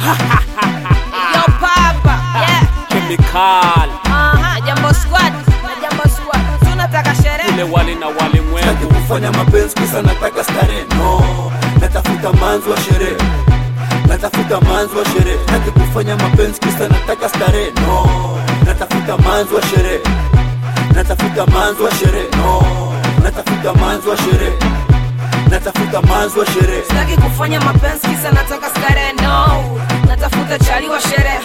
Yo papa, yeah. Chemical Jambo squad, tunataka sherehe. ule wali na wali mwengu. Sitaki kufanya mapenzi kisa nataka starehe, no. Natafuta manzi wa sherehe, natafuta manzi wa sherehe. Sitaki kufanya mapenzi kisa nataka starehe, no. Natafuta manzi wa sherehe, natafuta manzi wa sherehe, no. Natafuta manzi wa sherehe, natafuta manzi wa sherehe. Sitaki kufanya mapenzi kisa nataka starehe, no. Natafuta chali wa sherehe,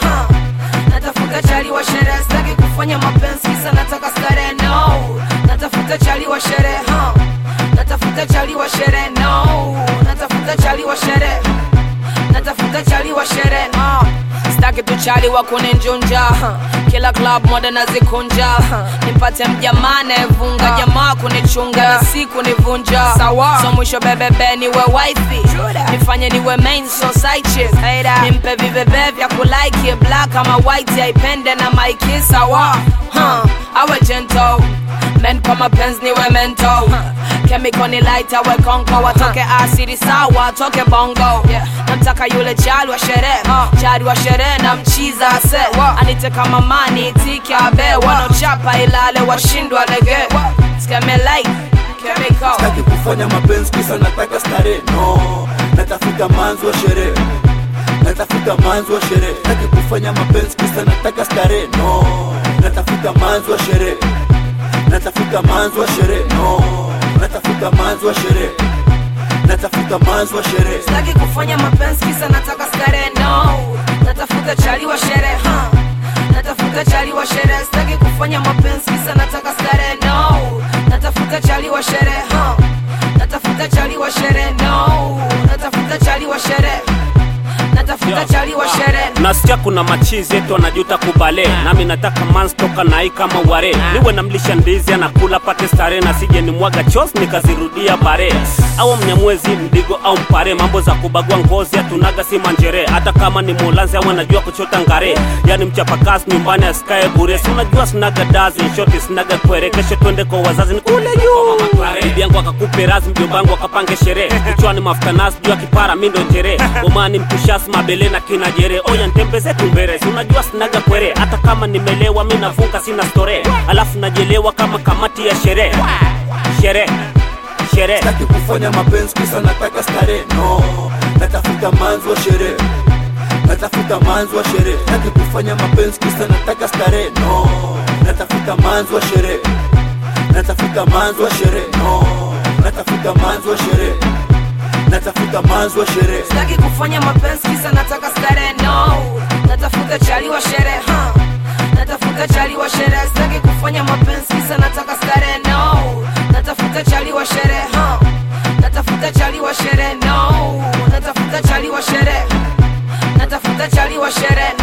natafuta chali wa sherehe. Sitaki kufanya mapenzi kisa nataka starehe, no. Natafuta chali wa sherehe, natafuta chali wa sherehe, no. Natafuta chali wa sherehe, natafuta chali wa sherehe, Sitaki tu chali wa kuninjunja, kila club moda nazikunja. Nipate mjamane vunga, jamaa kunichunga na si kunivunja. So mwisho bebebe niwe wifey, nifanye niwe main so side chick. Nimpe vibebe vya kulike, black ama white yaipende na maiki sawa. Awe gentle, men kwa mapenzi niwe mental. Chemical ni light awe konko, watoke asidi sawa, toke bongo. Namtaka yule chali wa sherehe, chali wa sherehe na mchiza ase. Anite kama mani, tiki abe, wanochapa ilale washindwa lege. Skeme light, chemical. Sitaki kufanya mapenzi kisa nataka starehe, no. Natafuta manzi wa sherehe, natafuta manzi wa sherehe. Sitaki kufanya mapenzi kisa nataka starehe, no. Natafuta manzi wa sherehe, natafuta manzi wa sherehe, no. Natafuta manzi wa sherehe, natafuta manzi wa sherehe. Sitaki kufanya mapenzi kisa nataka starehe, no. Natafuta chali wa sherehe, natafuta chali wa sherehe. Sitaki kufanya mapenzi kisa nataka starehe, no. Natafuta chali wa sherehe, natafuta chali wa sherehe, no. Natafuta chali wa sherehe, natafuta chali wa sherehe. Nasikia kuna machizi yetu anajuta kubale, nami nataka manzi toka nai kama ware. Niwe namlisha ndizi anakula pate stare, na sije ni mwaga chos nikazirudia bare. Au mnyamwezi mdigo au mpare, mambo za kubagua ngozi atunaga si manjere. Hata kama ni mulanzi au anajua kuchota ngare, yani mchapakazi nyumbani asikae bure. Si unajua sinaga dazi, shoti sinaga kwere. Kesho twende kwa wazazi nikule yu bibi yangu akakupe razi, mjomba wangu akapange sherehe. Kichwani mafuta nazi, jua kipara mindo njere. Omani mtushasi mabele na kina jere. Oya ntembeze tumbere, si unajua sinaga kwere. Hata kama nimelewa mina vunga sina store. Alafu najelewa kama kamati ya sherehe. Sherehe Sitaki kufanya mapenzi kisa nataka starehe, no. Natafuta manzi wa sherehe, natafuta manzi wa sherehe. Sitaki kufanya mapenzi kisa nataka starehe, no. Natafuta manzi wa sherehe, natafuta manzi wa sherehe, no. Natafuta manzi wa sherehe, natafuta manzi wa sherehe. Sitaki kufanya mapenzi kisa nataka starehe, no. Natafuta chali wa sherehe, natafuta chali wa sherehe. Sitaki kufanya mapenzi kisa nataka starehe, no. Natafuta chali wa sherehe, natafuta chali wa sherehe, no. Natafuta chali wa sherehe, natafuta chali wa sherehe.